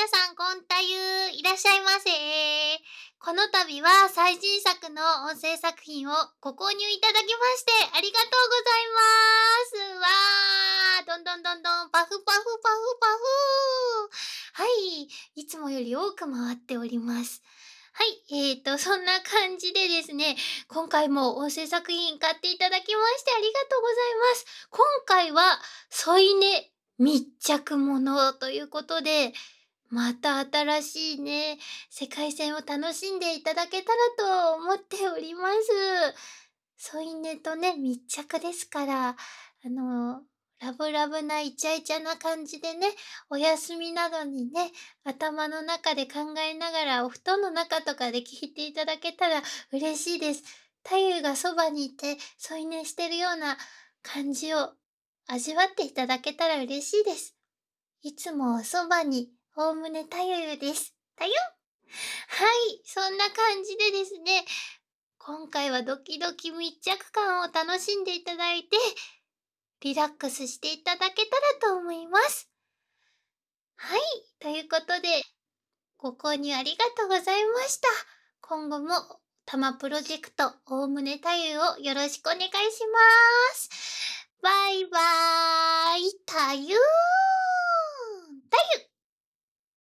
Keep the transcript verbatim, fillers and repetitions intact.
皆さん、こんたゆいらっしゃいませ。この度は最新作の音声作品をご購入いただきましてありがとうございます。わー、どんどんどんどん、パフパフパフパフ。はい、いつもより多く回っております。はい、えーと、そんな感じでですね、今回も音声作品買っていただきましてありがとうございます。今回は添い寝密着ものということで、また新しいね、世界線を楽しんでいただけたらと思っております。添い寝とね、密着ですから、あの、ラブラブなイチャイチャな感じでね、お休みなどにね、頭の中で考えながらお布団の中とかで聞いていただけたら嬉しいです。太夫がそばにいて添い寝してるような感じを味わっていただけたら嬉しいです。いつもおそばにおおむね太夫です。たよ。はい、そんな感じでですね、今回はドキドキ密着感を楽しんでいただいて、リラックスしていただけたらと思います。はい、ということで、ご購入ありがとうございました。今後もたまプロジェクトおおむね太夫をよろしくお願いします。バイバーイ、太夫太夫